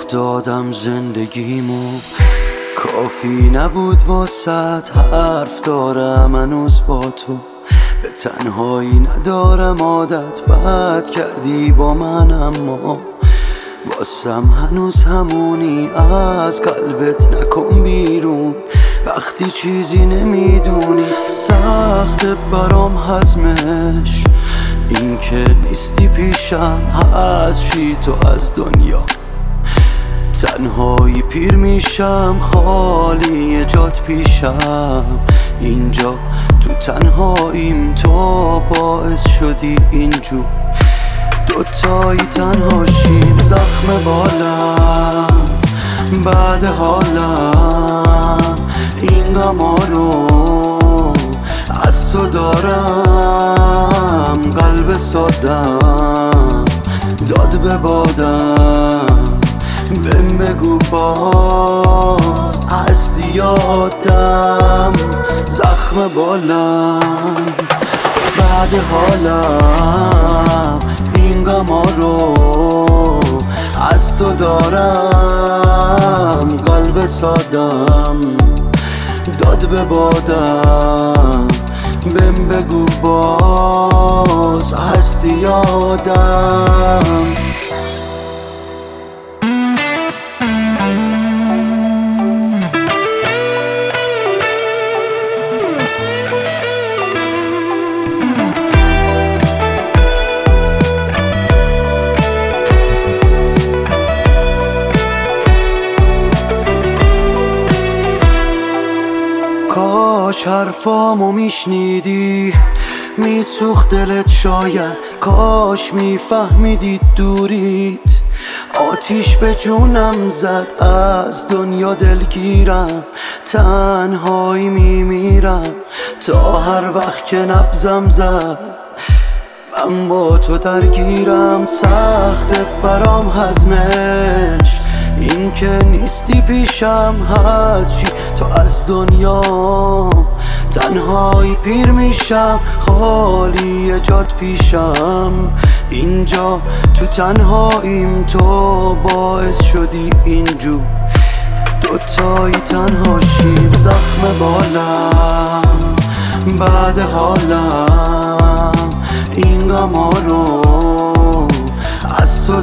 دادم زندگیمو، کافی نبود واسط حرف دارم هنوز با تو. به تنهایی ندارم عادت، بد کردی با من اما واسم هنوز همونی. از قلبت نکن بیرون وقتی چیزی نمیدونی. سخت برام هضمش این که نیستی پیشم، از چی تو از دنیا تنهایی پیر میشم، خالی جات پیشم اینجا تو تنهاییم. تو باعث شدی اینجور دوتایی تنهاشیم. زخم بالم بعد حالم، این غما رو از تو دارم. قلب سادم داد به بادم، بهم بگو باز هستی یادم. زخم بالم بعد حالم، این غما رو از تو دارم. قلب سادم داد به بادم، بهم بگو باز هستی یادم. کاش حرفامو میشنیدی، میسوخت دلت شاید. کاش میفهمیدی دوریت آتیش به جونم زد. از دنیا دلگیرم، تنهایی میمیرم تا هر وقت که نبضم زد من با تو درگیرم. سخت برام هضمش این که نیستی پیشم، از چی تو از دنیا تنهایی پیر میشم، خالی جات پیشم اینجا تو تنهاییم. تو باعث شدی اینجور دوتایی تنهاشیم. زخم بالم بعد حالم، این غما رو از تو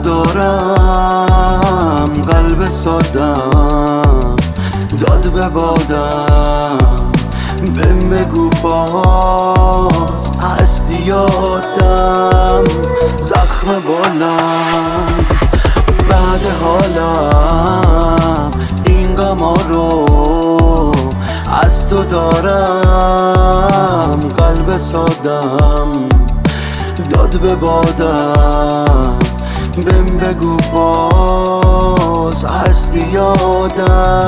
دارم. قلب سادم داد به بادم، بهم بگو باز هستی یادم. زخم بالم بعد حالم، این غما رو از تو دارم. قلب سادم داد به بادم، بهم بگو باز هستی یادم.